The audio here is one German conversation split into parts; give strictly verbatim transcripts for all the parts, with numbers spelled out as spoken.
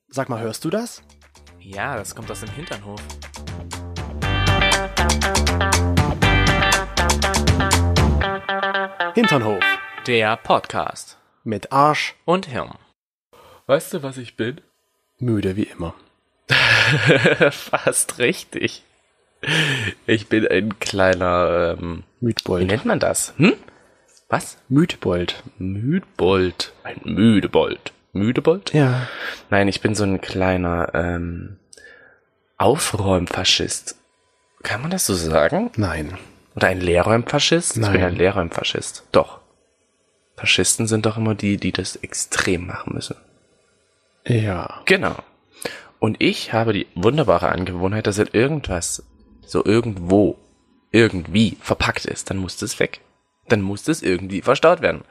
Sag mal, hörst du das? Ja, das kommt aus dem Hinternhof. Hinternhof. Der Podcast. Mit Arsch und Hirn. Weißt du, was ich bin? Müde wie immer. Fast richtig. Ich bin ein kleiner, ähm, Müdbold. Wie nennt man das? Hm? Was? Müdbold. Müdbold. Ein Müdebold. Müdebold? Ja. Nein, ich bin so ein kleiner, ähm, Aufräumfaschist. Kann man das so sagen? Nein. Oder ein Leerräumfaschist? Nein. Ich bin ein Leerräumfaschist. Doch. Faschisten sind doch immer die, die das extrem machen müssen. Ja. Genau. Und ich habe die wunderbare Angewohnheit, dass wenn irgendwas so irgendwo, irgendwie verpackt ist, dann muss das weg. Dann muss das irgendwie verstaut werden.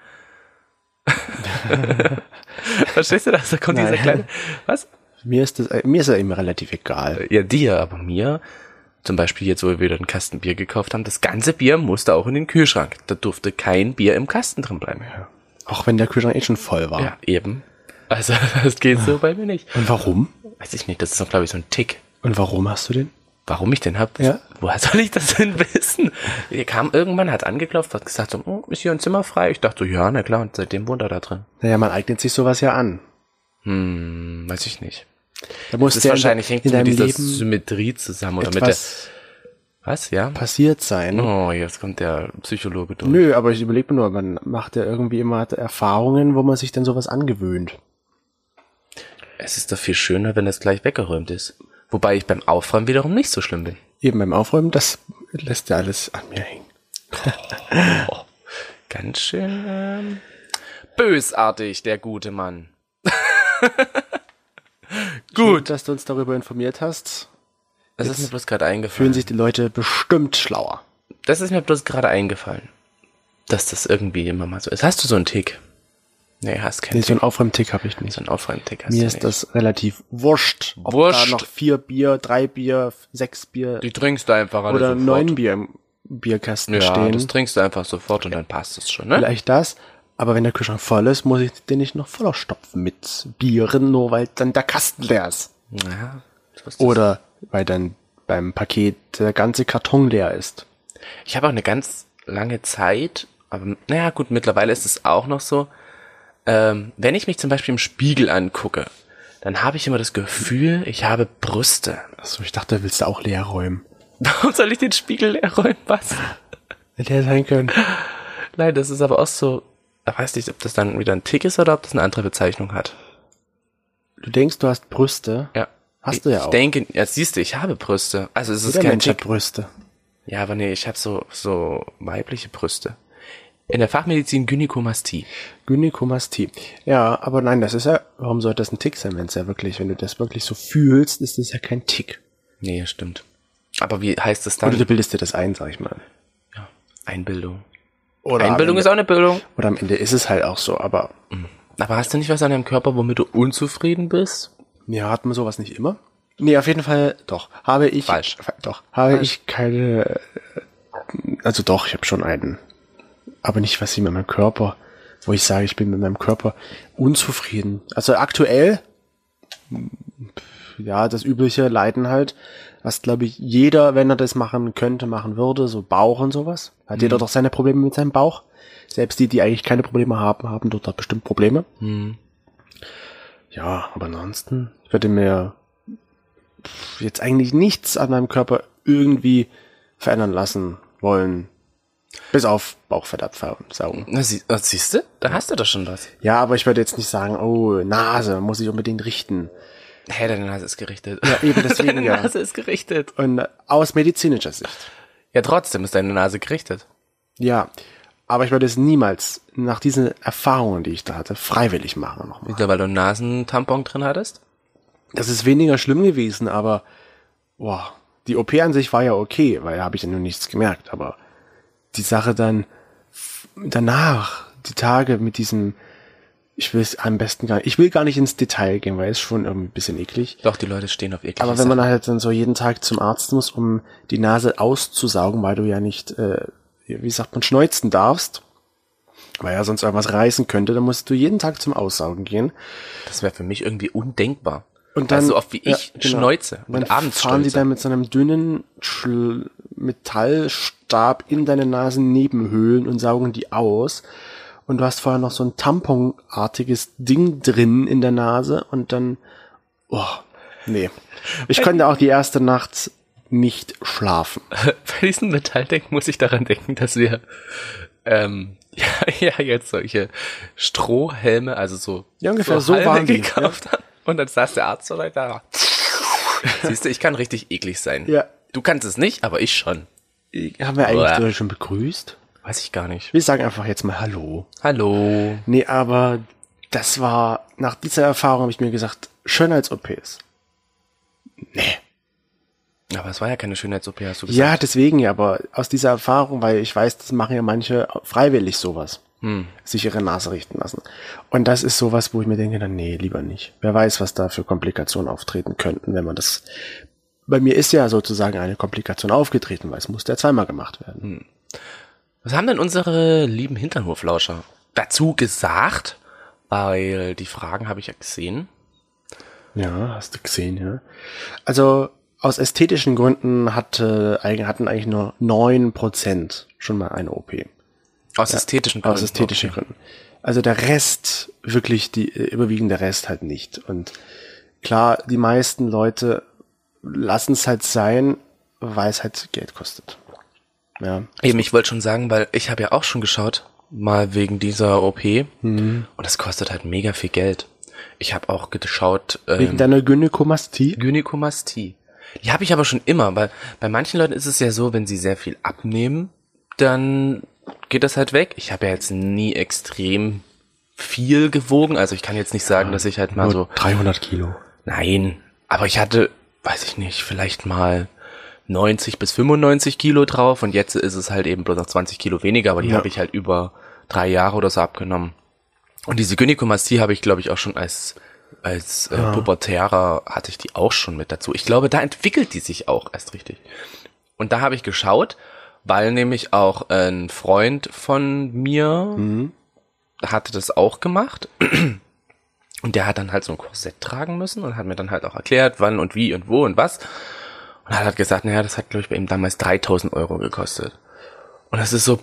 Verstehst du das? Da kommt Nein. dieser kleine... Was? Mir ist das, äh, mir ist ja immer relativ egal. Ja, dir, aber mir... Zum Beispiel jetzt, wo wir wieder einen Kasten Bier gekauft haben, das ganze Bier musste auch in den Kühlschrank. Da durfte kein Bier im Kasten drin bleiben. Ja. Auch wenn der Kühlschrank eh schon voll war. Ja, eben. Also, das geht so bei mir nicht. Und warum? Weiß ich nicht, das ist doch, glaube ich, so ein Tick. Und warum hast du den? Warum ich den hab? Ja. Woher soll ich das denn wissen? Er kam irgendwann, hat angeklopft, hat gesagt so, oh, ist hier ein Zimmer frei? Ich dachte so, ja, na klar, und seitdem wohnt er da drin. Naja, man eignet sich sowas ja an. Hm, weiß ich nicht. Da muss Das ist ja wahrscheinlich hängt in mit deinem dieser Leben Symmetrie zusammen oder mit der... etwas Was, ja? passiert sein. Oh, jetzt kommt der Psychologe durch. Nö, aber ich überlege mir nur, man macht ja irgendwie immer Erfahrungen, wo man sich dann sowas angewöhnt. Es ist doch viel schöner, wenn es gleich weggeräumt ist. Wobei ich beim Aufräumen wiederum nicht so schlimm bin. Eben beim Aufräumen, das lässt ja alles an mir hängen. Oh, ganz schön ähm, bösartig, der gute Mann. Gut, dass du uns darüber informiert hast. Das Jetzt ist mir bloß gerade eingefallen. Fühlen sich die Leute bestimmt schlauer. Das ist mir bloß gerade eingefallen. Dass das irgendwie immer mal so ist. Hast du so einen Tick? Nee, hast keinen Nee, Tick. so einen Aufräumtick habe ich nicht. So einen Aufräumtick hast Mir du ist nicht. das relativ wurscht, ob Wurscht. da noch vier Bier, drei Bier, sechs Bier Die trinkst du einfach alle oder sofort. neun Bier im Bierkasten Ja, stehen. das trinkst du einfach sofort und dann passt es schon, ne? Vielleicht das, aber wenn der Kühlschrank voll ist, muss ich den nicht noch voller stopfen mit Bieren, nur weil dann der Kasten leer ist. Ja. so ist das. Oder weil dann beim Paket der ganze Karton leer ist. Ich habe auch eine ganz lange Zeit, aber naja gut, mittlerweile ist es auch noch so, ähm, wenn ich mich zum Beispiel im Spiegel angucke, dann habe ich immer das Gefühl, ich habe Brüste. Achso, ich dachte, willst du auch leer räumen. Warum soll ich den Spiegel leer räumen? Was? Hätte er sein können. Nein, das ist aber auch so, ich weiß nicht, ob das dann wieder ein Tick ist oder ob das eine andere Bezeichnung hat. Du denkst, du hast Brüste. Ja. Hast du ja ich auch. Ich denke, ja, siehst du, ich habe Brüste. Also es ist Jeder kein Mensch hat Tick. Brüste. Ja, aber nee, ich habe so, so weibliche Brüste. In der Fachmedizin Gynäkomastie. Gynäkomastie. Ja, aber nein, das ist ja, warum sollte das ein Tick sein, wenn es ja wirklich, wenn du das wirklich so fühlst, ist das ja kein Tick. Nee, stimmt. Aber wie heißt es dann? Oder du bildest dir das ein, sag ich mal. Ja, Einbildung. Oder Einbildung am ist auch eine Bildung. Ende, oder am Ende ist es halt auch so, aber Aber hast du nicht was an deinem Körper, womit du unzufrieden bist? ja, hat man sowas nicht immer? Nee, auf jeden Fall, doch, habe ich, Falsch. doch, habe Falsch. ich keine, also doch, ich habe schon einen, aber nicht was ich mit meinem Körper, wo ich sage, ich bin mit meinem Körper unzufrieden. Also aktuell, ja, das übliche Leiden halt, was glaube ich jeder, wenn er das machen könnte, machen würde, so Bauch und sowas. Hat jeder doch seine Probleme mit seinem Bauch. Selbst die, die eigentlich keine Probleme haben, haben dort bestimmt Probleme. Hm. Ja, aber ansonsten, ich würde mir jetzt eigentlich nichts an meinem Körper irgendwie verändern lassen wollen. Bis auf Bauchfett absaugen. Na, sie, na, siehst du? Da hast du doch schon was. Ja, aber ich würde jetzt nicht sagen, oh, Nase, muss ich unbedingt richten. Hä, deine Nase ist gerichtet. Ja, eben deswegen, Deine ja. Nase ist gerichtet. Und aus medizinischer Sicht. Ja, trotzdem ist deine Nase gerichtet. Ja, aber ich würde es niemals nach diesen Erfahrungen, die ich da hatte, freiwillig machen nochmal. Wieder, weil du einen Nasentampon drin hattest? Das ist weniger schlimm gewesen, aber boah, die O P an sich war ja okay, weil da habe ich ja nur nichts gemerkt, aber die Sache dann f- danach, die Tage mit diesem, ich will es am besten gar nicht, ich will gar nicht ins Detail gehen, weil es schon irgendwie ein bisschen eklig. Doch, die Leute stehen auf eklige Aber wenn man Sachen. halt dann so jeden Tag zum Arzt muss, um die Nase auszusaugen, weil du ja nicht, äh, wie sagt man, schneuzen darfst, weil ja sonst irgendwas reißen könnte, dann musst du jeden Tag zum Aussaugen gehen. Das wäre für mich irgendwie undenkbar. Und dann, also so oft wie ich ja, genau. schneuze und dann und abends fahren die stolze. dann mit so einem dünnen Schl- Metallstab in deine Nasennebenhöhlen und saugen die aus. Und du hast vorher noch so ein tamponartiges Ding drin in der Nase und dann, oh, nee. Ich konnte auch die erste Nacht nicht schlafen. Bei diesem Metallding muss ich daran denken, dass wir ähm, ja, ja jetzt solche Strohhelme, also so, Ja, ungefähr so Halme waren die, gekauft haben. Und dann saß der Arzt so da. Siehst du, ich kann richtig eklig sein. Ja. Du kannst es nicht, aber ich schon. Haben wir eigentlich Uah. sogar schon begrüßt? Weiß ich gar nicht. Wir sagen einfach jetzt mal Hallo. Hallo. Nee, aber das war, nach dieser Erfahrung habe ich mir gesagt, Schönheits-O Ps. Nee. Aber es war ja keine Schönheits-O P, hast du gesagt. Ja, deswegen ja, aber aus dieser Erfahrung, weil ich weiß, das machen ja manche freiwillig sowas. Hm. Sich ihre Nase richten lassen. Und das ist sowas, wo ich mir denke, dann nee, lieber nicht. Wer weiß, was da für Komplikationen auftreten könnten, wenn man das... Bei mir ist ja sozusagen eine Komplikation aufgetreten, weil es musste ja zweimal gemacht werden. Hm. Was haben denn unsere lieben Hinternhoflauscher dazu gesagt? Weil die Fragen habe ich ja gesehen. Ja, hast du gesehen, ja. Also aus ästhetischen Gründen hatte, hatten eigentlich nur neun Prozent schon mal eine O P. Aus ja, ästhetischen Gründen? Aus ästhetischen okay. Gründen. Also der Rest, wirklich die überwiegende Rest halt nicht. Und klar, die meisten Leute lassen es halt sein, weil es halt Geld kostet. Ja. Eben, ich wollte schon sagen, weil ich habe ja auch schon geschaut, mal wegen dieser O P. Mhm. Und das kostet halt mega viel Geld. Ich habe auch geschaut... Ähm, wegen deiner Gynäkomastie? Gynäkomastie. Die habe ich aber schon immer, weil bei manchen Leuten ist es ja so, wenn sie sehr viel abnehmen, dann geht das halt weg. Ich habe ja jetzt nie extrem viel gewogen, also ich kann jetzt nicht sagen, ja, dass ich halt mal so... dreihundert Kilo. Nein, aber ich hatte, weiß ich nicht, vielleicht mal neunzig bis fünfundneunzig Kilo drauf und jetzt ist es halt eben bloß noch zwanzig Kilo weniger, aber die ja. habe ich halt über drei Jahre oder so abgenommen. Und diese Gynäkomastie habe ich, glaube ich, auch schon als als äh, ja. Pubertärer hatte ich die auch schon mit dazu. Ich glaube, da entwickelt die sich auch erst richtig. Und da habe ich geschaut, weil nämlich auch ein Freund von mir mhm. hatte das auch gemacht. Und der hat dann halt so ein Korsett tragen müssen und hat mir dann halt auch erklärt, wann und wie und wo und was. Und er hat gesagt, naja, das hat, glaube ich, bei ihm damals dreitausend Euro gekostet. Und das ist so,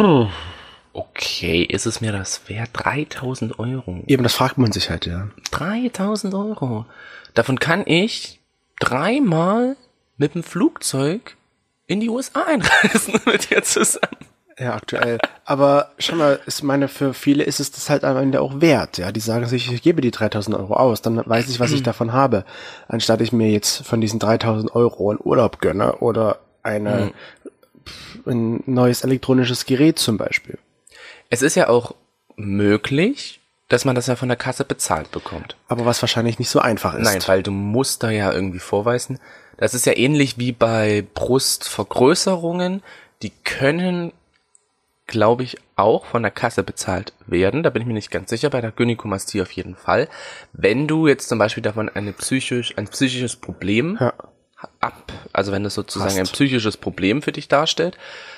okay, ist es mir das wert? dreitausend Euro. Eben, das fragt man sich halt, ja. dreitausend Euro. Davon kann ich dreimal mit dem Flugzeug in die U S A einreisen mit dir zusammen. Ja, aktuell. Aber schau mal, ich meine, für viele ist es das halt am Ende auch wert. Ja, die sagen sich, ich gebe die dreitausend Euro aus, dann weiß ich, was ich davon habe. Anstatt ich mir jetzt von diesen dreitausend Euro einen Urlaub gönne oder eine, mhm. ein neues elektronisches Gerät zum Beispiel. Es ist ja auch möglich, dass man das ja von der Kasse bezahlt bekommt. Aber was wahrscheinlich nicht so einfach ist. Nein, weil du musst da ja irgendwie vorweisen. Das ist ja ähnlich wie bei Brustvergrößerungen. Die können, glaube ich, auch von der Kasse bezahlt werden. Da bin ich mir nicht ganz sicher. Bei der Gynäkomastie auf jeden Fall. Wenn du jetzt zum Beispiel davon eine psychisch, ein psychisches Problem ja. ab, also wenn das sozusagen Hast. ein psychisches Problem für dich darstellt,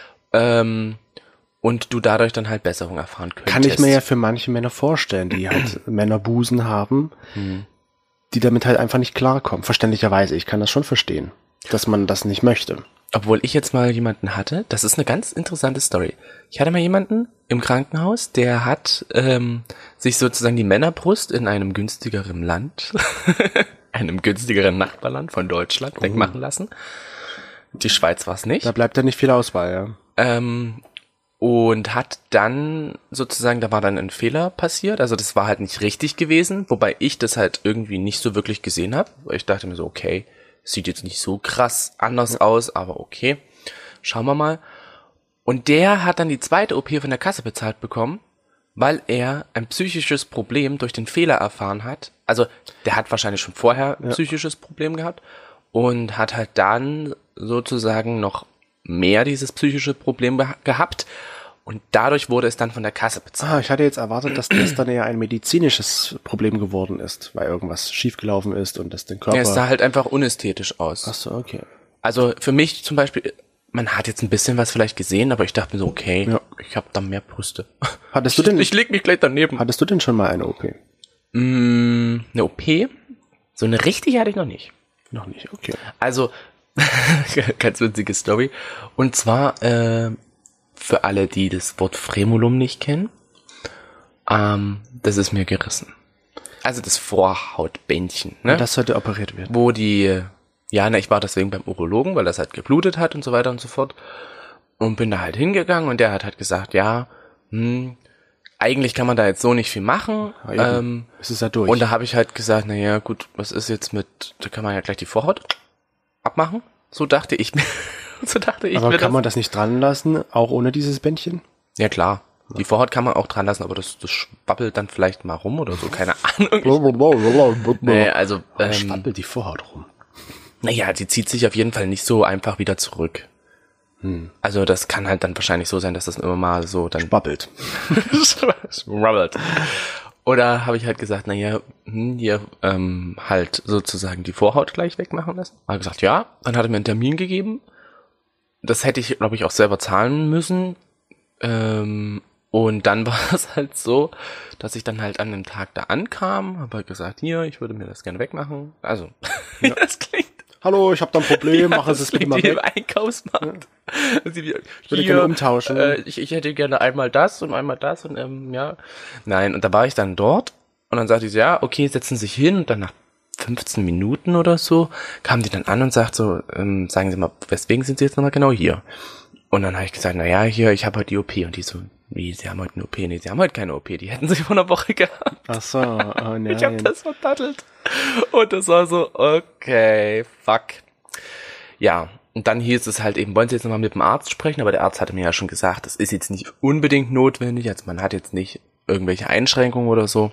ähm, und du dadurch dann halt Besserung erfahren könntest. Kann ich mir ja für manche Männer vorstellen, die halt Männerbusen haben, mhm. die damit halt einfach nicht klarkommen. Verständlicherweise, ich kann das schon verstehen, dass man das nicht möchte. Obwohl ich jetzt mal jemanden hatte, das ist eine ganz interessante Story. Ich hatte mal jemanden im Krankenhaus, der hat ähm, sich sozusagen die Männerbrust in einem günstigeren Land, einem günstigeren Nachbarland von Deutschland oh. wegmachen lassen. Die Schweiz war es nicht. Da bleibt ja nicht viel Auswahl, ja. Ähm, Und hat dann sozusagen, da war dann ein Fehler passiert, also das war halt nicht richtig gewesen, wobei ich das halt irgendwie nicht so wirklich gesehen habe, weil ich dachte mir so, okay, sieht jetzt nicht so krass anders aus, aber okay, schauen wir mal. Und der hat dann die zweite O P von der Kasse bezahlt bekommen, weil er ein psychisches Problem durch den Fehler erfahren hat. Also der hat wahrscheinlich schon vorher ein ja. psychisches Problem gehabt und hat halt dann sozusagen noch mehr dieses psychische Problem gehabt und dadurch wurde es dann von der Kasse bezahlt. Ah, ich hatte jetzt erwartet, dass das dann eher ein medizinisches Problem geworden ist, weil irgendwas schiefgelaufen ist und das den Körper... Ja, es sah halt einfach unästhetisch aus. Ach so, okay. Also für mich zum Beispiel, man hat jetzt ein bisschen was vielleicht gesehen, aber ich dachte mir so, okay, ja. ich habe da mehr Brüste. Hattest du denn... Ich leg mich gleich daneben. Hattest du denn schon mal eine O P? Mm, eine O P? So eine richtige hatte ich noch nicht. Noch nicht, okay. Also, ganz witzige Story. Und zwar, äh, für alle, die das Wort Fremulum nicht kennen, ähm, das ist mir gerissen. Also das Vorhautbändchen, ne? Das sollte operiert werden. Wo die, ja, na, ich war deswegen beim Urologen, weil das halt geblutet hat und so weiter und so fort. Und bin da halt hingegangen und der hat halt gesagt, ja, hm, eigentlich kann man da jetzt so nicht viel machen. Ja, ähm, es ist ja durch. Und da habe ich halt gesagt, na ja, gut, was ist jetzt mit, da kann man ja gleich die Vorhaut abmachen. So dachte ich mir. so dachte ich aber mir kann das. man das nicht dran lassen, auch ohne dieses Bändchen? Ja, klar. Die Vorhaut kann man auch dran lassen, aber das, das schwabbelt dann vielleicht mal rum oder so, keine Ahnung. nee, also, ähm, schwabbelt die Vorhaut rum. Naja, die zieht sich auf jeden Fall nicht so einfach wieder zurück. Hm. Also das kann halt dann wahrscheinlich so sein, dass das immer mal so dann schwabbelt. schwabbelt. Oder habe ich halt gesagt, naja, hm, hier ähm, halt sozusagen die Vorhaut gleich wegmachen lassen. Habe gesagt, ja. Dann hat er mir einen Termin gegeben. Das hätte ich, glaube ich, auch selber zahlen müssen. Ähm, und dann war es halt so, dass ich dann halt an dem Tag da ankam, habe halt gesagt, hier, ich würde mir das gerne wegmachen. Also, wie ja. das klingt. Hallo, ich habe da ein Problem, ja, machen Sie es bitte mal weg. Im Einkaufsmarkt. Ja. Ich würde hier, gerne umtauschen. Äh, ich, ich hätte gerne einmal das und einmal das und ähm, ja. Nein, und da war ich dann dort und dann sagte ich, ja, okay, setzen Sie sich hin und dann nach fünfzehn Minuten oder so kam die dann an und sagt so, ähm, sagen Sie mal, weswegen sind Sie jetzt nochmal genau hier? Und dann habe ich gesagt, na ja, hier, ich habe heute die O P. Und die so, wie, Sie haben heute eine O P? Nee, Sie haben heute keine O P. Die hätten Sie vor einer Woche gehabt. Ach so, oh nein. Ich habe das verdattelt. Und das war so, okay, fuck. Ja, und dann hieß es halt eben, wollen Sie jetzt nochmal mit dem Arzt sprechen? Aber der Arzt hatte mir ja schon gesagt, das ist jetzt nicht unbedingt notwendig. Also man hat jetzt nicht irgendwelche Einschränkungen oder so.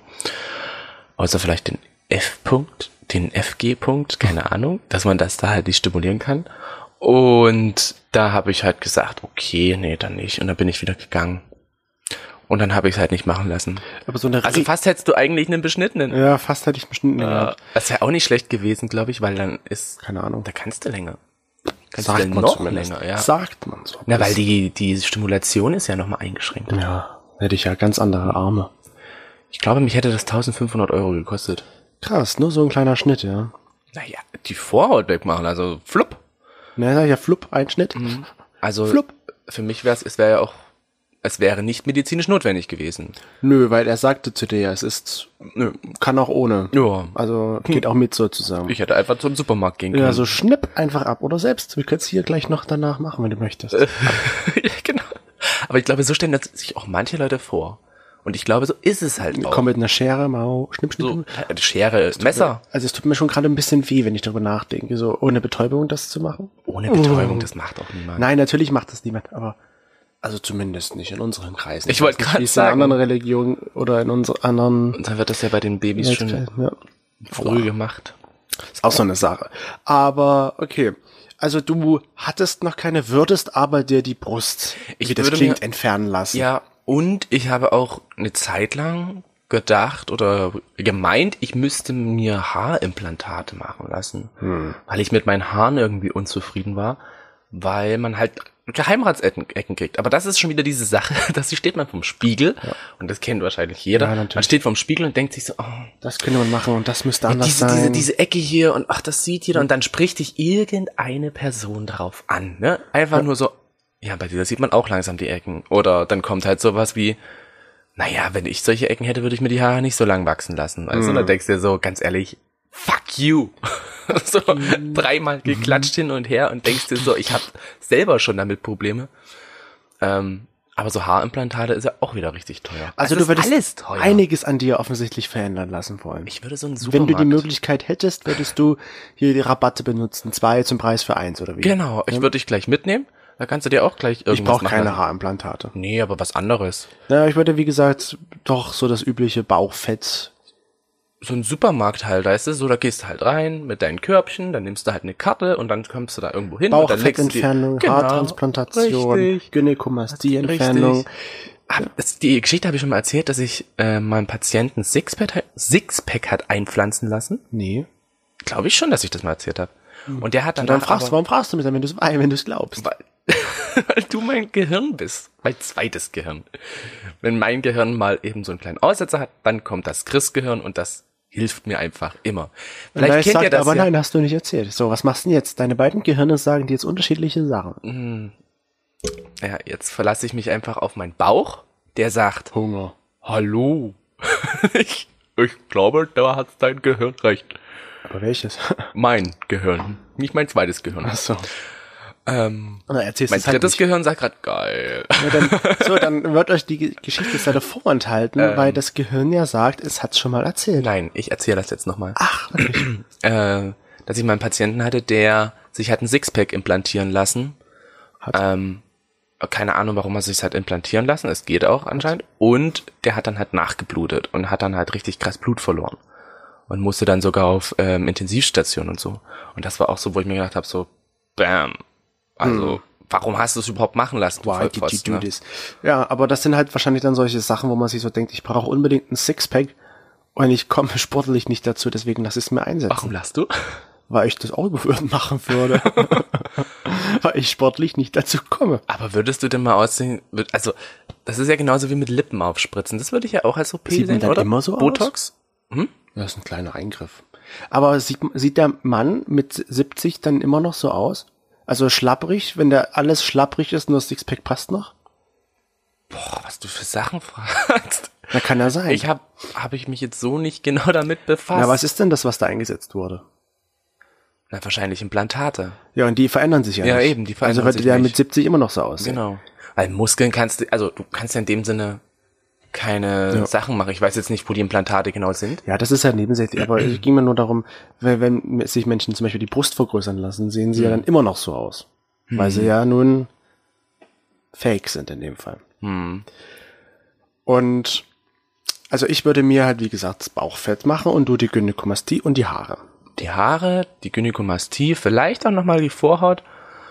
Außer vielleicht den F-Punkt, den F G-Punkt, keine Ahnung, dass man das da halt nicht stimulieren kann. Und da habe ich halt gesagt, okay, nee, dann nicht. Und dann bin ich wieder gegangen. Und dann habe ich es halt nicht machen lassen. Aber so eine also fast hättest du eigentlich einen beschnittenen. Ja, fast hätte ich einen beschnittenen. Äh, gehabt. das wäre auch nicht schlecht gewesen, glaube ich, weil dann ist... Keine Ahnung. Da kannst du länger. Kannst Sagt du denn man noch zumindest. länger, ja. Sagt man so. Na, weil die, die Stimulation ist ja nochmal eingeschränkt. Ja, hätte ich ja ganz andere Arme. Ich glaube, mich hätte das eintausendfünfhundert Euro gekostet. Krass, nur so ein kleiner Schnitt, ja. Naja, die Vorhaut wegmachen, also flupp. Na ja, flupp, ein Schnitt. Mhm. Also flupp. Für mich wäre es, es wäre ja auch, es wäre nicht medizinisch notwendig gewesen. Nö, weil er sagte zu dir, es ist, nö, kann auch ohne. Ja. Also geht auch mit sozusagen. Ich hätte einfach zum Supermarkt gehen können. Ja, so schnipp einfach ab oder selbst. Wir können es hier gleich noch danach machen, wenn du möchtest. ja, genau. Aber ich glaube, so stellen das sich auch manche Leute vor. Und ich glaube, so ist es halt auch. Komm mit einer Schere, mal schnipp, schnipp. So, Schere, Messer. Also es tut mir schon gerade ein bisschen weh, wenn ich darüber nachdenke, so ohne Betäubung das zu machen. Ohne Betäubung, oh. Das macht auch niemand. Nein, natürlich macht das niemand, aber also zumindest nicht in unseren Kreisen. Ich wollte gerade sagen. In anderen Religionen oder in unseren anderen... Und dann wird das ja bei den Babys schon ja. früh gemacht. Ist auch so eine Sache. Aber okay, also du hattest noch keine, würdest aber dir die Brust, ich wie das klingt, mir, entfernen lassen. Ja, und ich habe auch eine Zeit lang gedacht oder gemeint, ich müsste mir Haarimplantate machen lassen, hm. weil ich mit meinen Haaren irgendwie unzufrieden war, weil man halt Geheimratsecken kriegt. Aber das ist schon wieder diese Sache, dass steht man vom Spiegel, ja. Und das kennt wahrscheinlich jeder. Ja, man steht vom Spiegel und denkt sich so, oh, das könnte man machen und das müsste anders diese, sein. Diese, diese Ecke hier und ach, das sieht jeder, und dann spricht dich irgendeine Person darauf an, ne? Einfach ja. nur so, ja, bei dir sieht man auch langsam die Ecken. Oder dann kommt halt sowas wie, naja, wenn ich solche Ecken hätte, würde ich mir die Haare nicht so lang wachsen lassen. Also, mhm. dann denkst du dir so, ganz ehrlich, fuck you. so mhm. dreimal geklatscht mhm. hin und her und denkst dir so, ich habe selber schon damit Probleme. Ähm, aber so Haarimplantate ist ja auch wieder richtig teuer. Also, also du würdest alles teuer. Einiges an dir offensichtlich verändern lassen wollen. Ich würde so einen Supermarkt... Wenn du die Möglichkeit hättest, würdest du hier die Rabatte benutzen. Zwei zum Preis für eins, oder wie? Genau, ich würde dich gleich mitnehmen. Da kannst du dir auch gleich irgendwas Ich brauche machen. keine Haarimplantate. Nee, aber was anderes. Ja, ich würde, wie gesagt, doch so das übliche Bauchfett. So ein Supermarkt halt, weißt du, so da gehst du halt rein mit deinen Körbchen, dann nimmst du halt eine Karte und dann kommst du da irgendwo hin. Bauchfettentfernung, genau, Haartransplantation, Gynäkomastie-Entfernung. Ja. Die Geschichte habe ich schon mal erzählt, dass ich äh, meinem Patienten Sixpack, Sixpack hat einpflanzen lassen. Nee. Glaube ich schon, dass ich das mal erzählt habe. Und der hat dann, dann fragst, warum fragst du mich dann, wenn du es wenn du es glaubst? Weil, weil du mein Gehirn bist, mein zweites Gehirn. Wenn mein Gehirn mal eben so einen kleinen Aussetzer hat, dann kommt das Chris-Gehirn und das hilft mir einfach immer. Vielleicht Vielleicht kennt sagt, ihr das aber ja. nein, hast du nicht erzählt. So, was machst du denn jetzt? Deine beiden Gehirne sagen dir jetzt unterschiedliche Sachen. Ja, jetzt verlasse ich mich einfach auf meinen Bauch, der sagt, Hunger. hallo. ich, ich glaube, da hat dein Gehirn recht. Aber welches? Mein Gehirn, nicht mein zweites Gehirn. Achso. Ähm, Na, erzählst mein du's halt drittes nicht. Gehirn sagt gerade, geil. Ja, dann, so, dann wird euch die Ge- Geschichte leider vorenthalten, Ähm. weil das Gehirn ja sagt, es hat's schon mal erzählt. Nein, ich erzähle das jetzt nochmal. Ach, wirklich? Äh, dass ich mal einen Patienten hatte, der sich hat ein Sixpack implantieren lassen. Hat. Ähm, keine Ahnung, warum er sich hat implantieren lassen. Es geht auch anscheinend. Und der hat dann halt nachgeblutet und hat dann halt richtig krass Blut verloren. Und musste dann sogar auf ähm, Intensivstation und so. Und das war auch so, wo ich mir gedacht habe, so, bam. Also, hm. warum hast du es überhaupt machen lassen? Du Why did you Vollpfosten, do ne? this? Ja, aber das sind halt wahrscheinlich dann solche Sachen, wo man sich so denkt, ich brauche unbedingt ein Sixpack und ich komme sportlich nicht dazu, deswegen lass ich es mir einsetzen. Warum lachst du? Weil ich das auch machen würde. Weil ich sportlich nicht dazu komme. Aber würdest du denn mal aussehen, würd- also, das ist ja genauso wie mit Lippen aufspritzen. Das würde ich ja auch als O P Sieht man sehen, dann oder? immer so aus? Botox? Das ist ein kleiner Eingriff. Aber sieht, sieht der Mann mit siebzig dann immer noch so aus? Also schlapprig, wenn der alles schlapprig ist, nur das Sixpack passt noch? Boah, was du für Sachen fragst. Na, kann ja sein. Ich hab, hab ich mich jetzt so nicht genau damit befasst. Na, was ist denn das, was da eingesetzt wurde? Na, wahrscheinlich Implantate. Ja, und die verändern sich ja, Ja, nicht. eben, die verändern Also würde sich der nicht. mit siebzig immer noch so aussehen. Genau. Weil Muskeln kannst du, also du kannst ja in dem Sinne keine Ja. Sachen machen. Ich weiß jetzt nicht, wo die Implantate genau sind. Ja, das ist ja nebensächlich, aber es ging mir nur darum, weil wenn sich Menschen zum Beispiel die Brust vergrößern lassen, sehen sie ja dann immer noch so aus. Weil sie ja nun fake sind in dem Fall. Und also ich würde mir halt, wie gesagt, das Bauchfett machen und du die Gynäkomastie und die Haare. Die Haare, die Gynäkomastie, vielleicht auch nochmal die Vorhaut.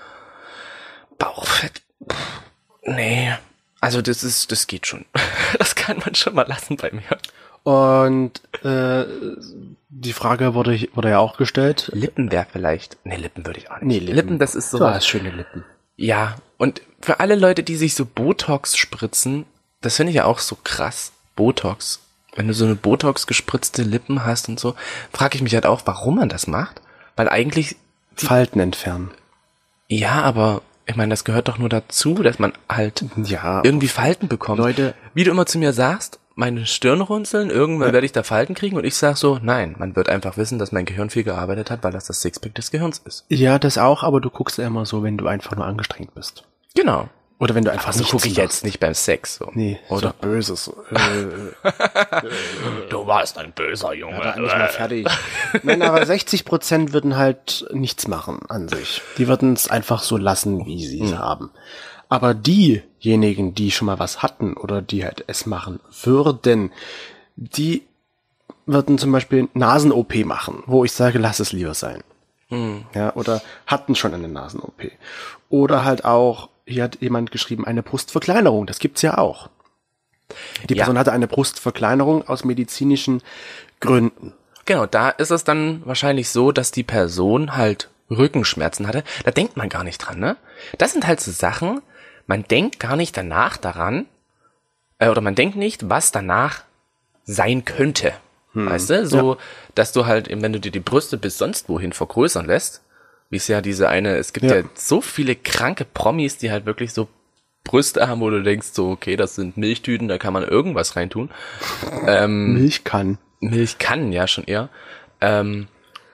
Bauchfett. Pff, nee. Also das ist, das geht schon. Das kann man schon mal lassen bei mir. Und äh, die Frage wurde, wurde ja auch gestellt. Lippen wäre vielleicht. Nee, Lippen würde ich auch nicht. Nee, Lippen. das ist so. Du hast schöne Lippen. Ja, und für alle Leute, die sich so Botox spritzen, das finde ich ja auch so krass. Botox. Wenn du so eine Botox gespritzte Lippen hast und so, frage ich mich halt auch, warum man das macht. Weil eigentlich, Falten entfernen. ja, aber ich meine, das gehört doch nur dazu, dass man halt Ja, irgendwie Falten bekommt. Leute- Wie du immer zu mir sagst, meine Stirn runzeln, irgendwann werde ich da Falten kriegen und ich sag so, nein, man wird einfach wissen, dass mein Gehirn viel gearbeitet hat, weil das das Sixpack des Gehirns ist. ja, das auch, aber du guckst ja immer so, wenn du einfach nur angestrengt bist. Genau. Oder wenn du einfach Also nichts gucke ich machst. jetzt nicht beim Sex so. Nee, Oder? so böses. Äh, Du warst ein böser Junge. ja, nicht mal fertig. Nein, aber sechzig Prozent würden halt nichts machen an sich. Die würden es einfach so lassen, wie sie es haben. Aber diejenigen, die schon mal was hatten oder die halt es machen würden, die würden zum Beispiel Nasen-O P machen, wo ich sage, lass es lieber sein. Ja, oder hatten schon eine Nasen-O P. Oder halt auch, hier hat jemand geschrieben, eine Brustverkleinerung. Das gibt's ja auch. Die Ja. Person hatte eine Brustverkleinerung aus medizinischen Gründen. Genau, da ist es dann wahrscheinlich so, dass die Person halt Rückenschmerzen hatte. Da denkt man gar nicht dran, ne? Das sind halt so Sachen, man denkt gar nicht danach daran, äh, oder man denkt nicht, was danach sein könnte. Weißt du? So, dass du halt, eben, wenn du dir die Brüste bis sonst wohin vergrößern lässt, wie es ja diese eine, es gibt ja. Ja. so viele kranke Promis, die halt wirklich so Brüste haben, wo du denkst so, okay, das sind Milchtüten, da kann man irgendwas reintun. ähm, Milch kann. Milch kann ja schon eher. Ähm,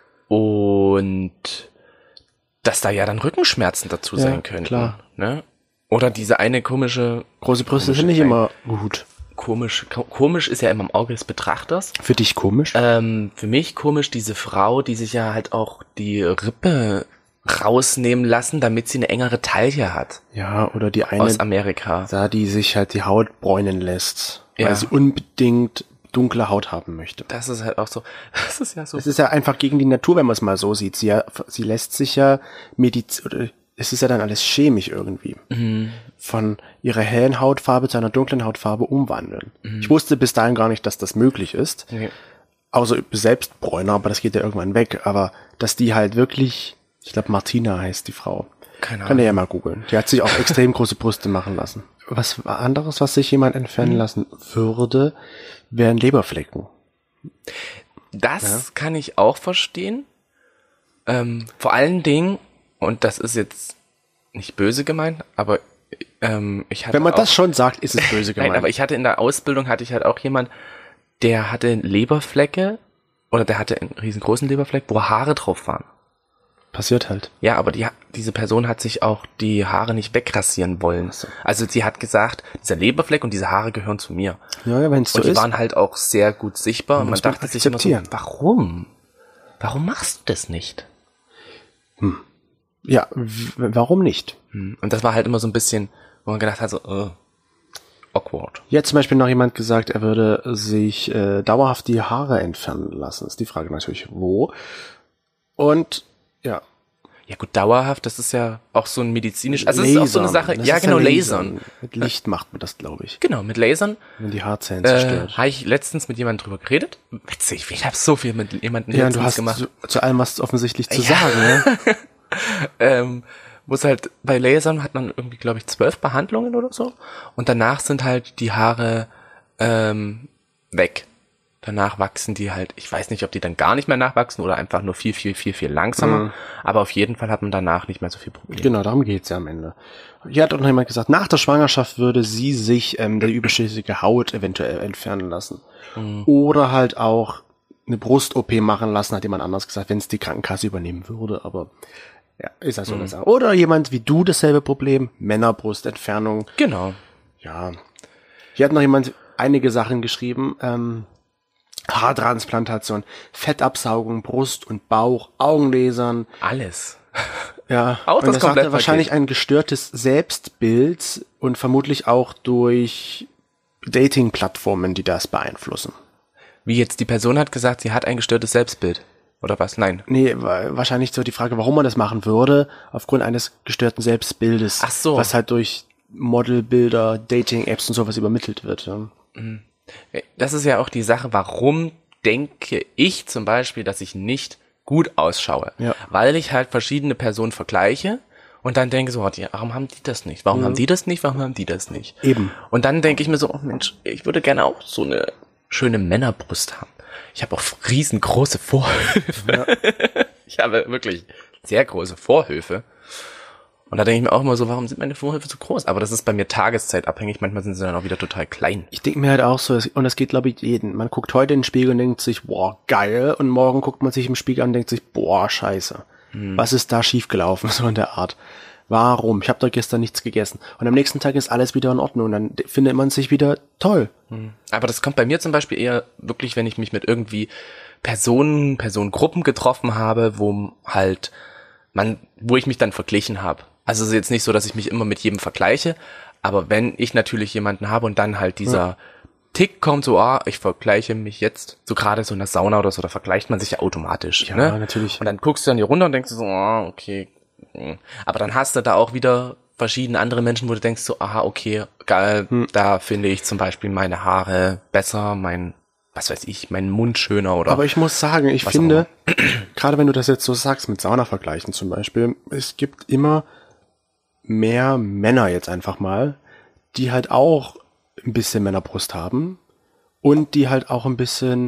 und dass da ja dann Rückenschmerzen dazu Ja, sein können. klar. Ne? Oder diese eine komische, Große Brüste Komische sind nicht Teil. immer gut. komisch, ko- komisch ist ja immer im Auge des Betrachters. Für dich komisch? Ähm, für mich komisch diese Frau, die sich ja halt auch die Rippe rausnehmen lassen, damit sie eine engere Taille hat. Ja, oder die eine Aus Amerika. da, die sich halt die Haut bräunen lässt, weil Ja. sie unbedingt dunkle Haut haben möchte. Das ist halt auch so, das ist ja so. Es ist ja einfach gegen die Natur, wenn man es mal so sieht. Sie, ja, sie lässt sich ja Medizin, oder es ist ja dann alles chemisch irgendwie. Mhm. Von ihrer hellen Hautfarbe zu einer dunklen Hautfarbe umwandeln. Mhm. Ich wusste bis dahin gar nicht, dass das möglich ist. Nee. Außer selbst Bräuner, aber das geht ja irgendwann weg. Aber dass die halt wirklich, ich glaube Martina heißt die Frau. Keine Kann ihr ja mal googeln. Die hat sich auch extrem große Brüste machen lassen. Was anderes, was sich jemand entfernen lassen würde, wären Leberflecken. Das Ja. kann ich auch verstehen. Ähm, vor allen Dingen, und das ist jetzt nicht böse gemeint, aber ähm, ich hatte Wenn man auch, das schon sagt, ist es böse gemeint. Nein, aber ich hatte in der Ausbildung, hatte ich halt auch jemand, der hatte Leberflecke, oder der hatte einen riesengroßen Leberfleck, wo Haare drauf waren. Passiert halt. Ja, aber die, diese Person hat sich auch die Haare nicht wegrasieren wollen. so. Also sie hat gesagt, dieser Leberfleck und diese Haare gehören zu mir. Ja, ja, wenn es so Und die ist. waren halt auch sehr gut sichtbar. Und man muss man dachte sich immer so, akzeptieren. warum? Warum machst du das nicht? Ja, w- warum nicht? Und das war halt immer so ein bisschen, wo man gedacht hat, so, uh, awkward. Jetzt zum Beispiel noch jemand gesagt, er würde sich äh, dauerhaft die Haare entfernen lassen. Ist die Frage natürlich, wo. Und ja, Ja gut, dauerhaft, das ist ja auch so ein medizinisch, also es ist auch so eine Sache, Das ja ist genau, Lasern. Lasern. Mit Licht macht man das, glaube ich. Genau, mit Lasern Wenn die Haarzellen äh, zerstört. habe ich letztens mit jemandem drüber geredet. Witzig, ich habe so viel mit jemandem Ja, und letztens du hast gemacht. zu, zu allem was offensichtlich zu Ja. sagen, ne? ähm, wo es halt, bei Lasern hat man irgendwie, glaube ich, zwölf Behandlungen oder so. Und danach sind halt die Haare ähm, weg. Danach wachsen die halt, ich weiß nicht, ob die dann gar nicht mehr nachwachsen oder einfach nur viel, viel, viel, viel langsamer. Mhm. Aber auf jeden Fall hat man danach nicht mehr so viel Probleme. Genau, darum geht's ja am Ende. Hier hat auch noch jemand gesagt, nach der Schwangerschaft würde sie sich ähm, die überschüssige Haut eventuell entfernen lassen. Mhm. Oder halt auch eine Brust-O P machen lassen, hat jemand anders gesagt, wenn es die Krankenkasse übernehmen würde. Aber ja, ist also eine Sache. Oder jemand wie du dasselbe Problem, Männerbrustentfernung. Genau. Ja. Hier hat noch jemand einige Sachen geschrieben. Ähm, Haartransplantation, Fettabsaugung, Brust und Bauch, Augenlasern. Alles. Ja, Auch und das er sagte Komplettpaket. wahrscheinlich ein gestörtes Selbstbild und vermutlich auch durch Dating-Plattformen, die das beeinflussen. Wie jetzt, die Person hat gesagt, sie hat ein gestörtes Selbstbild. Oder was? Nein. Nee, wa- wahrscheinlich so die Frage, warum man das machen würde, aufgrund eines gestörten Selbstbildes. Ach so. Was halt durch Modelbilder, Dating-Apps und sowas übermittelt wird. Ja. Das ist ja auch die Sache, warum denke ich zum Beispiel, dass ich nicht gut ausschaue. Ja. Weil ich halt verschiedene Personen vergleiche und dann denke so, oh, die, warum haben die das nicht? Warum haben die das nicht? Warum haben die das nicht? Eben. Und dann denke ich mir so, oh Mensch, ich würde gerne auch so eine schöne Männerbrust haben. Ich habe auch riesengroße Vorhöfe. Ich habe wirklich sehr große Vorhöfe. Und da denke ich mir auch immer so, warum sind meine Vorhöfe so groß? Aber das ist bei mir tageszeitabhängig. Manchmal sind sie dann auch wieder total klein. Ich denke mir halt auch so, und das geht, glaube ich, jeden. Man guckt heute in den Spiegel und denkt sich, boah, geil. Und morgen guckt man sich im Spiegel an und denkt sich, boah, scheiße. Hm. Was ist da schiefgelaufen? So in der Art. Warum? Ich habe doch gestern nichts gegessen. Und am nächsten Tag ist alles wieder in Ordnung. Und dann d- findet man sich wieder toll. Aber das kommt bei mir zum Beispiel eher wirklich, wenn ich mich mit irgendwie Personen, Personengruppen getroffen habe, wo halt man, wo ich mich dann verglichen habe. Also es ist jetzt nicht so, dass ich mich immer mit jedem vergleiche, aber wenn ich natürlich jemanden habe und dann halt dieser Ja. Tick kommt, so, ah, ich vergleiche mich jetzt, so gerade so in der Sauna oder so, da vergleicht man sich ja automatisch. Ja, ne? natürlich. Und dann guckst du dann hier runter und denkst so, ah, okay. Aber dann hast du da auch wieder verschiedene andere Menschen, wo du denkst so, aha, okay, geil, Hm. da finde ich zum Beispiel meine Haare besser, mein, was weiß ich, mein Mund schöner oder. Aber ich muss sagen, ich Was finde, gerade wenn du das jetzt so sagst, mit Sauna-Vergleichen zum Beispiel, es gibt immer mehr Männer jetzt einfach mal, die halt auch ein bisschen Männerbrust haben und die halt auch ein bisschen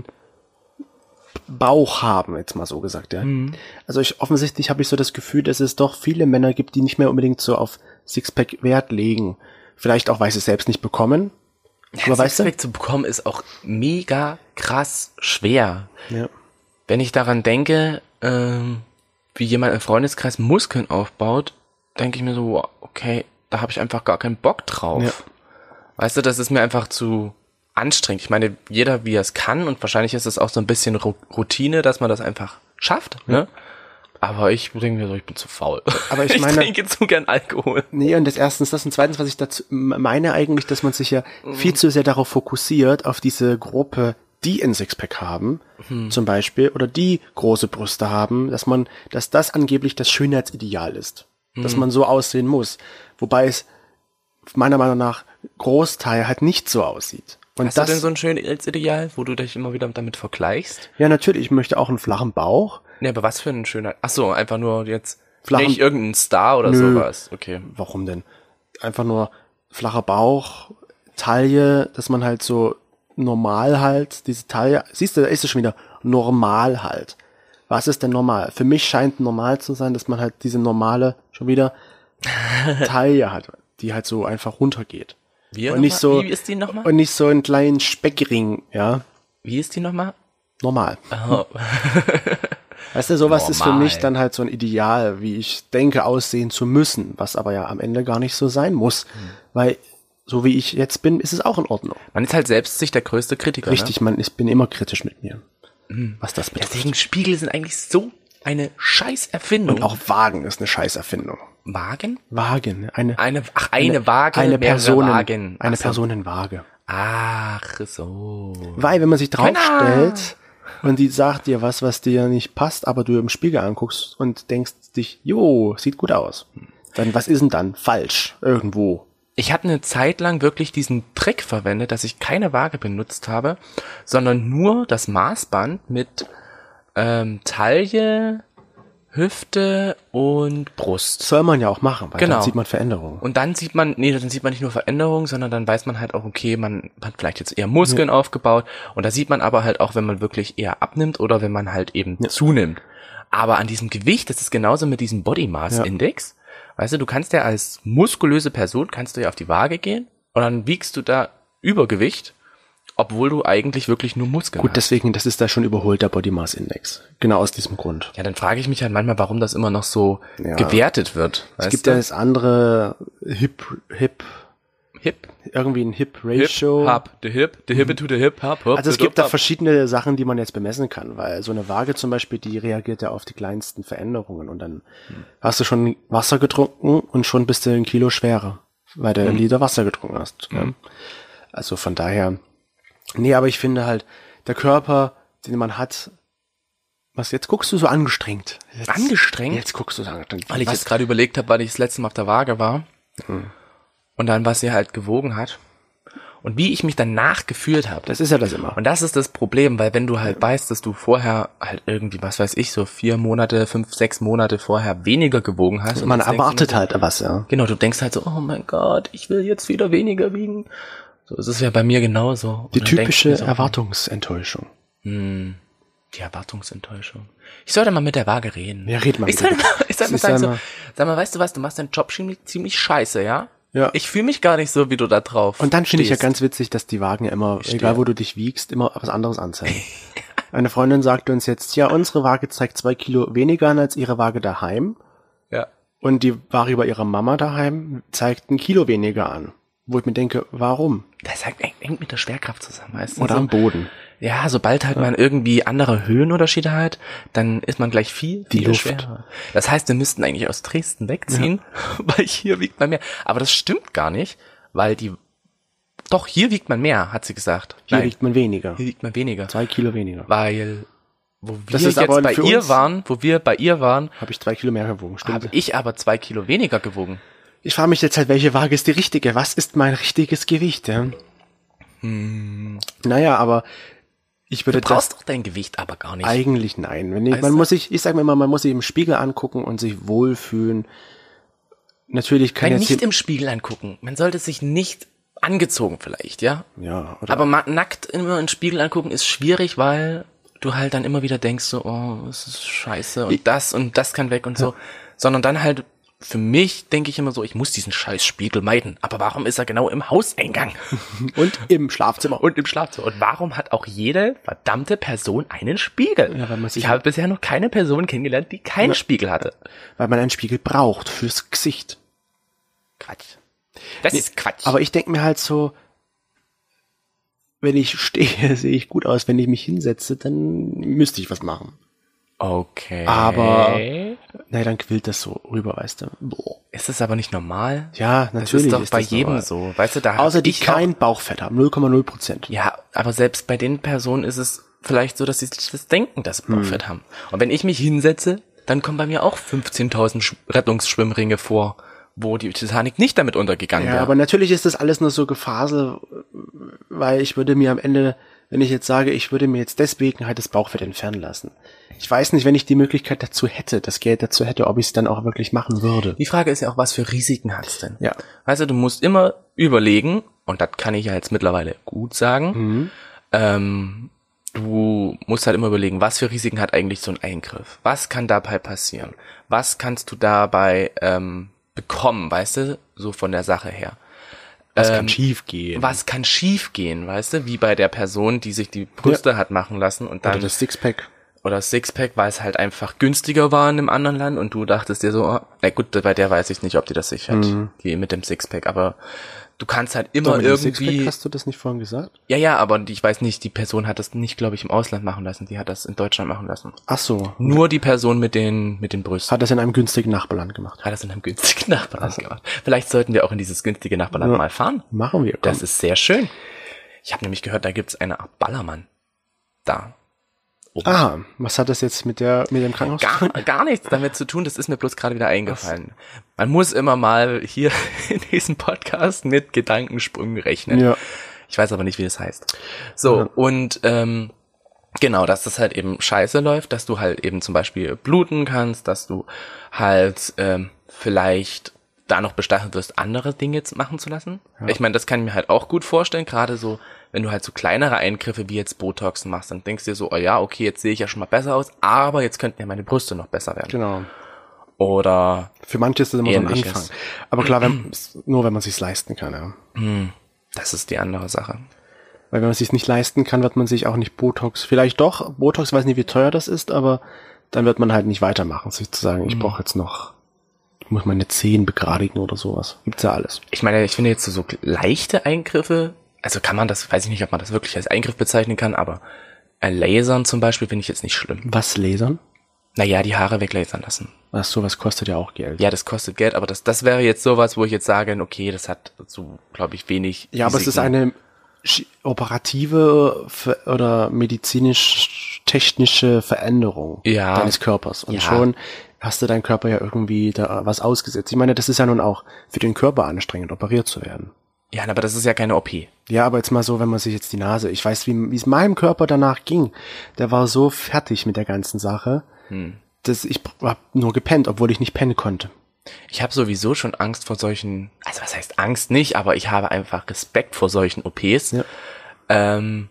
Bauch haben, jetzt mal so gesagt, ja. Also ich, offensichtlich habe ich so das Gefühl, dass es doch viele Männer gibt, die nicht mehr unbedingt so auf Sixpack Wert legen. Vielleicht auch, weil sie es selbst nicht bekommen. Aber weißt du? Sixpack zu bekommen ist auch mega krass schwer. Ja. Wenn ich daran denke, ähm, wie jemand im Freundeskreis Muskeln aufbaut, denke ich mir so, wow, okay, da habe ich einfach gar keinen Bock drauf. Ja. Weißt du, das ist mir einfach zu anstrengend. Ich meine, jeder wie er es kann und wahrscheinlich ist es auch so ein bisschen Ru- Routine, dass man das einfach schafft, ne? Aber ich denke mir so, ich bin zu faul. Aber ich meine- trinke zu gern Alkohol. Nee, und das erstens das und zweitens, was ich dazu meine eigentlich, dass man sich ja viel zu sehr darauf fokussiert, auf diese Gruppe, die ein Sixpack haben, zum Beispiel, oder die große Brüste haben, dass man, dass das angeblich das Schönheitsideal ist. Dass man so aussehen muss. Wobei es meiner Meinung nach Großteil halt nicht so aussieht. Und Hast das, du denn so ein schönes Ideal, wo du dich immer wieder damit vergleichst? ja natürlich, ich möchte auch einen flachen Bauch. Nee, aber was für ein schöner... Ach so, einfach nur jetzt Flachen- nicht irgendein Star oder Nö. sowas. Okay. Warum denn? Einfach nur flacher Bauch, Taille, dass man halt so normal halt, diese Taille, siehst du, da ist es schon wieder, normal halt. Was ist denn normal? Für mich scheint normal zu sein, dass man halt diese normale, schon wieder, Taille hat, die halt so einfach runtergeht. Wie, und nicht so, Wie ist die nochmal? Und nicht so einen kleinen Speckring, ja. Wie ist die nochmal? Normal. Oh. Weißt du, sowas Normal. ist für mich dann halt so ein Ideal, wie ich denke, aussehen zu müssen, was aber ja am Ende gar nicht so sein muss. Hm. Weil, so wie ich jetzt bin, ist es auch in Ordnung. Man ist halt selbst sich der größte Kritiker. Richtig, ne? man, ich bin immer kritisch mit mir. Was das betrifft. Deswegen Spiegel sind eigentlich so eine Scheißerfindung. Und auch Wagen ist eine Scheißerfindung. Wagen? Wagen. Eine, Eine, ach, eine, eine Waage, eine Personen, Wagen. Eine so. Personenwaage. Ach so. Weil, wenn man sich draufstellt und die sagt dir was, was dir nicht passt, aber du im Spiegel anguckst und denkst dich, jo, sieht gut aus. Dann, was ist denn dann falsch? Irgendwo. Ich habe eine Zeit lang wirklich diesen Trick verwendet, dass ich keine Waage benutzt habe, sondern nur das Maßband mit ähm, Taille, Hüfte und Brust. Soll man ja auch machen, weil genau. dann sieht man Veränderungen. Und dann sieht man, nee, dann sieht man nicht nur Veränderungen, sondern dann weiß man halt auch, okay, man hat vielleicht jetzt eher Muskeln ja. aufgebaut. Und da sieht man aber halt auch, wenn man wirklich eher abnimmt oder wenn man halt eben ja. zunimmt. Aber an diesem Gewicht, das ist genauso mit diesem Body Mass Index. Ja. Weißt du, du kannst ja als muskulöse Person, kannst du ja auf die Waage gehen und dann wiegst du da Übergewicht, obwohl du eigentlich wirklich nur Muskeln Gut, hast. deswegen, das ist da schon überholt, der Body Mass Index. Genau aus diesem Grund. Ja, dann frage ich mich halt manchmal, warum das immer noch so ja. gewertet wird. Es gibt du? ja das andere Hip, Hip, Hip, irgendwie ein Hip-Ratio. Hip, Hub, the Hip, the Hip to the Hip, Hub, Hop, Also es gibt da verschiedene Sachen, die man jetzt bemessen kann, weil so eine Waage zum Beispiel, die reagiert ja auf die kleinsten Veränderungen und dann hm. hast du schon Wasser getrunken und schon bist du ein Kilo schwerer, weil du hm. ein Liter Wasser getrunken hast. Hm. Ja. Also von daher, nee, aber ich finde halt, der Körper, den man hat, was jetzt guckst du so angestrengt? Jetzt, angestrengt? Jetzt guckst du so angestrengt. Weil ich was? jetzt gerade überlegt habe, weil ich das letzte Mal auf der Waage war. Hm. Und dann, was sie halt gewogen hat. Und wie ich mich danach gefühlt habe. Das ist ja das immer. Und das ist das Problem, weil wenn du halt ja. weißt, dass du vorher halt irgendwie, was weiß ich, so vier Monate, fünf, sechs Monate vorher weniger gewogen hast. Und man erwartet halt was, ja. Genau, du denkst halt so, oh mein Gott, ich will jetzt wieder weniger wiegen. So ist es ja bei mir genauso. Die typische so, Erwartungsenttäuschung. Hm, die Erwartungsenttäuschung. Ich sollte mal mit der Waage reden. Ja, red mal. Ich sollte mal, ich sollte mal sagen so, sag mal, weißt du was, du machst deinen Job ziemlich, ziemlich scheiße, ja? Ja. Ich fühle mich gar nicht so, wie du da drauf Und dann finde ich ja ganz witzig, dass die Wagen ja immer, egal wo du dich wiegst, immer was anderes anzeigen. Eine Freundin sagte uns jetzt, ja, unsere Waage zeigt zwei Kilo weniger an als ihre Waage daheim. Ja. Und die Waage bei ihrer Mama daheim zeigt ein Kilo weniger an. Wo ich mir denke, warum? Das hängt mit der Schwerkraft zusammen, weißt du? Oder so, am Boden. Ja, sobald halt ja. man irgendwie andere Höhenunterschiede hat, dann ist man gleich viel, viel Die Luft. schwerer. Das heißt, wir müssten eigentlich aus Dresden wegziehen, ja. weil hier wiegt man mehr. Aber das stimmt gar nicht, weil die, doch, hier wiegt man mehr, hat sie gesagt. Hier Nein, wiegt man weniger. Hier wiegt man weniger. Zwei Kilo weniger. Weil, wo wir das ist jetzt aber bei für ihr uns, waren, wo wir bei ihr waren, habe ich zwei Kilo mehr gewogen, stimmt. Habe ich aber zwei Kilo weniger gewogen. Ich frage mich jetzt halt, welche Waage ist die richtige? Was ist mein richtiges Gewicht? Ja? Hm. Naja, aber ich würde du brauchst das doch dein Gewicht aber gar nicht. Eigentlich nein. Wenn ich, man muss sich, ich sage mir mal, man muss sich im Spiegel angucken und sich wohlfühlen. Natürlich kann Nein, jetzt nicht im Spiegel angucken. Man sollte sich nicht angezogen vielleicht, ja? Ja. Oder aber mal nackt immer im Spiegel angucken ist schwierig, weil du halt dann immer wieder denkst so, oh, das ist scheiße und ich, das und das kann weg und ja. so. Sondern dann halt für mich denke ich immer so, ich muss diesen scheiß Spiegel meiden. Aber warum ist er genau im Hauseingang? Und im Schlafzimmer. Und im Schlafzimmer. Und warum hat auch jede verdammte Person einen Spiegel? Ja, weil man sich ich habe bisher noch keine Person kennengelernt, die keinen ja. Spiegel hatte. Weil man einen Spiegel braucht fürs Gesicht. Quatsch. Das nee, ist Quatsch. Aber ich denke mir halt so, wenn ich stehe, sehe ich gut aus. Wenn ich mich hinsetze, dann müsste ich was machen. Okay. Aber, naja, dann quillt das so rüber, weißt du. Boah. Ist das aber nicht normal? Ja, natürlich. Das ist doch ist bei das jedem normal. so. Weißt du, da Außer die kein auch, Bauchfett haben, null Komma null Prozent. Ja, aber selbst bei den Personen ist es vielleicht so, dass sie das denken, dass sie Bauchfett hm. haben. Und wenn ich mich hinsetze, dann kommen bei mir auch fünfzehntausend Rettungsschwimmringe vor, wo die Titanic nicht damit untergegangen ja, wäre. Ja, aber natürlich ist das alles nur so Gefasel, weil ich würde mir am Ende, wenn ich jetzt sage, ich würde mir jetzt deswegen halt das Bauchfett entfernen lassen. Ich weiß nicht, wenn ich die Möglichkeit dazu hätte, das Geld dazu hätte, ob ich es dann auch wirklich machen würde. Die Frage ist ja auch, was für Risiken hat's denn? Ja. Weißt du, du musst immer überlegen, und das kann ich ja jetzt mittlerweile gut sagen, mhm. ähm, du musst halt immer überlegen, was für Risiken hat eigentlich so ein Eingriff? Was kann dabei passieren? Was kannst du dabei ähm, bekommen, weißt du, so von der Sache her? Was ähm, kann schief gehen? Was kann schief gehen, weißt du, wie bei der Person, die sich die Brüste ja. hat machen lassen und dann oder das Sixpack. Oder das Sixpack, weil es halt einfach günstiger war in einem anderen Land und du dachtest dir so, oh, na gut, bei der weiß ich nicht, ob die das sich hat, mhm. die mit dem Sixpack, aber du kannst halt immer Doch, mit irgendwie... Dem Sixpack hast du das nicht vorhin gesagt? Ja, ja, aber ich weiß nicht, die Person hat das nicht, glaube ich, im Ausland machen lassen, die hat das in Deutschland machen lassen. Ach so. Nur die Person mit den mit den Brüsten. Hat das in einem günstigen Nachbarland gemacht. Hat das in einem günstigen Nachbarland also. gemacht. Vielleicht sollten wir auch in dieses günstige Nachbarland ja. mal fahren. Machen wir. Komm. Das ist sehr schön. Ich habe nämlich gehört, da gibt's eine Art Ballermann. Da. Oben. Ah, was hat das jetzt mit der mit dem Krankenhaus gar, zu tun? Gar nichts damit zu tun, das ist mir bloß gerade wieder eingefallen. Man muss immer mal hier in diesem Podcast mit Gedankensprüngen rechnen. Ja. Ich weiß aber nicht, wie das heißt. So, ja. und ähm, genau, dass das halt eben scheiße läuft, dass du halt eben zum Beispiel bluten kannst, dass du halt ähm, vielleicht da noch bestachelt wirst, andere Dinge machen zu lassen. Ja. Ich meine, das kann ich mir halt auch gut vorstellen, gerade so, wenn du halt so kleinere Eingriffe wie jetzt Botox machst, dann denkst du dir so, oh ja, okay, jetzt sehe ich ja schon mal besser aus, aber jetzt könnten ja meine Brüste noch besser werden. Genau. Oder für manche ist das immer ähnliches. So ein Anfang. Aber klar, wenn, nur wenn man es sich leisten kann, ja. Das ist die andere Sache. Weil wenn man es sich nicht leisten kann, wird man sich auch nicht Botox, vielleicht doch, Botox, weiß nicht, wie teuer das ist, aber dann wird man halt nicht weitermachen, sich zu sagen, ich brauche jetzt noch ich muss meine Zehen begradigen oder sowas. Gibt's ja alles. Ich meine, ich finde jetzt so, so leichte Eingriffe, also kann man das, weiß ich nicht, ob man das wirklich als Eingriff bezeichnen kann, aber ein Lasern zum Beispiel finde ich jetzt nicht schlimm. Was lasern? Naja, die Haare weglasern lassen. Ach so, was kostet ja auch Geld. Ja, das kostet Geld, aber das, das wäre jetzt sowas, wo ich jetzt sage, okay, das hat so, glaube ich, wenig Ja, aber Risiken. Es ist eine operative oder medizinisch-technische Veränderung ja. deines Körpers. Und ja. schon hast du deinen Körper ja irgendwie da was ausgesetzt. Ich meine, das ist ja nun auch für den Körper anstrengend, operiert zu werden. Ja, aber das ist ja keine O P. Ja, aber jetzt mal so, wenn man sich jetzt die Nase, ich weiß, wie wie es meinem Körper danach ging. Der war so fertig mit der ganzen Sache, hm. dass ich hab nur gepennt, obwohl ich nicht pennen konnte. Ich habe sowieso schon Angst vor solchen, also was heißt Angst nicht, aber ich habe einfach Respekt vor solchen O Ps. Ja. Ähm,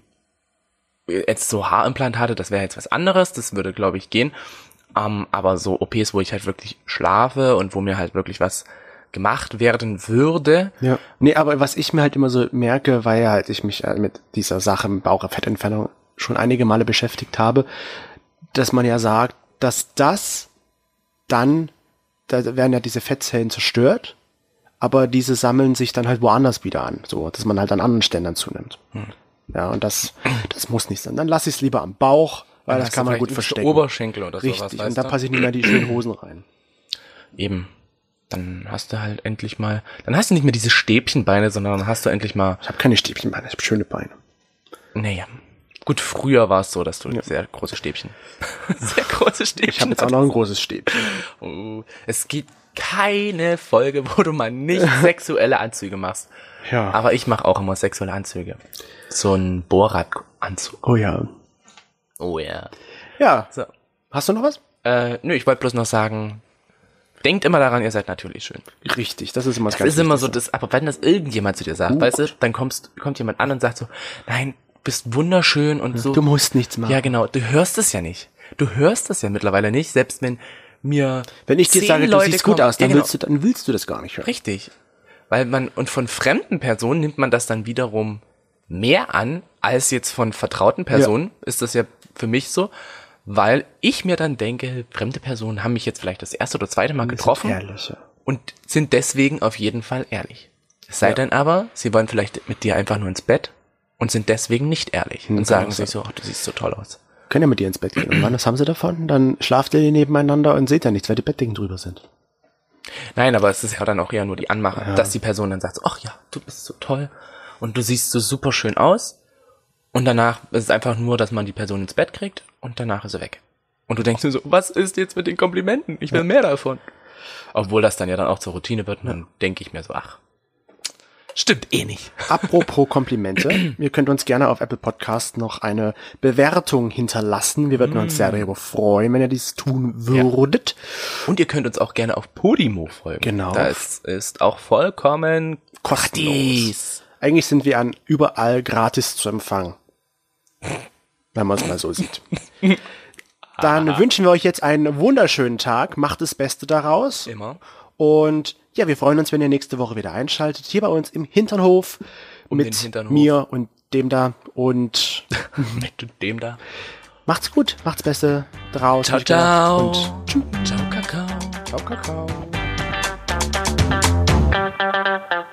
jetzt so Haarimplantate, das wäre jetzt was anderes, das würde, glaube ich, gehen. Um, aber so O Ps, wo ich halt wirklich schlafe und wo mir halt wirklich was gemacht werden würde. Ja. Nee, aber was ich mir halt immer so merke, weil ja halt ich mich mit dieser Sache mit Bauchfettentfernung schon einige Male beschäftigt habe, dass man ja sagt, dass das dann, da werden ja diese Fettzellen zerstört, aber diese sammeln sich dann halt woanders wieder an, so, dass man halt an anderen Ständern zunimmt. Hm. Ja, und das, das muss nicht sein. Dann lass ich es lieber am Bauch, weil das kann man gut verstecken. Oberschenkel oder Richtig, sowas. Richtig, und da passe ich nicht mehr die schönen Hosen rein. Eben. Dann hast du halt endlich mal, dann hast du nicht mehr diese Stäbchenbeine, sondern dann hast du endlich mal... Ich habe keine Stäbchenbeine, ich habe schöne Beine. Naja. Gut, früher war es so, dass du ja. sehr große Stäbchen. sehr große Stäbchen. Ich habe jetzt auch noch ein großes Stäbchen. Oh, es gibt keine Folge, wo du mal nicht sexuelle Anzüge machst. Ja. Aber ich mache auch immer sexuelle Anzüge. So ein Bohrradanzug. Oh ja. Oh ja. Ja. So. Hast du noch was? Äh, nö, ich wollte bloß noch sagen, denkt immer daran, ihr seid natürlich schön. Richtig, das ist immer das Das ist immer so, das, aber wenn das irgendjemand zu dir sagt, uh. weißt du, dann kommst, kommt jemand an und sagt so, nein, bist wunderschön und so. Du musst nichts machen. Ja, genau, du hörst es ja nicht. Du hörst es ja mittlerweile nicht, selbst wenn mir Wenn ich dir sage, Leute du siehst gut kommen, aus, dann, ja, genau. willst du, dann willst du das gar nicht hören. Richtig. Weil man, und von fremden Personen nimmt man das dann wiederum mehr an, als jetzt von vertrauten Personen, ja. ist das ja für mich so, weil ich mir dann denke, fremde Personen haben mich jetzt vielleicht das erste oder zweite Mal getroffen ehrlich, ja. und sind deswegen auf jeden Fall ehrlich. Es sei ja. denn aber, sie wollen vielleicht mit dir einfach nur ins Bett und sind deswegen nicht ehrlich hm, und sagen sich so, ach, du siehst so toll aus. Können ja mit dir ins Bett gehen. Und wann, was haben sie davon? Dann schlaft ihr nebeneinander und seht ja nichts, weil die Bettdecken drüber sind. Nein, aber es ist ja dann auch eher nur die Anmache, ja. dass die Person dann sagt, ach ja, du bist so toll und du siehst so super schön aus. Und danach ist es einfach nur, dass man die Person ins Bett kriegt und danach ist sie weg. Und du denkst dir so, was ist jetzt mit den Komplimenten? Ich will ja. mehr davon. Obwohl das dann ja dann auch zur Routine wird und dann denke ich mir so, ach, stimmt eh nicht. Apropos Komplimente, ihr könnt uns gerne auf Apple Podcast noch eine Bewertung hinterlassen. Wir würden mm. uns sehr darüber freuen, wenn ihr dies tun würdet. Ja. Und ihr könnt uns auch gerne auf Podimo folgen. Genau. Das ist auch vollkommen kostenlos. Eigentlich sind wir an überall gratis zu empfangen. wenn man es mal so sieht. Dann Aha. wünschen wir euch jetzt einen wunderschönen Tag. Macht das Beste daraus. Immer. Und ja, wir freuen uns, wenn ihr nächste Woche wieder einschaltet. Hier bei uns im Hinternhof. Um mit Hinternhof. Mir und dem da. Und mit dem da. Macht's gut. Macht's Beste draus. Ciao, ciao. Und tschüss. Ciao, Kakao. Ciao, Kakao.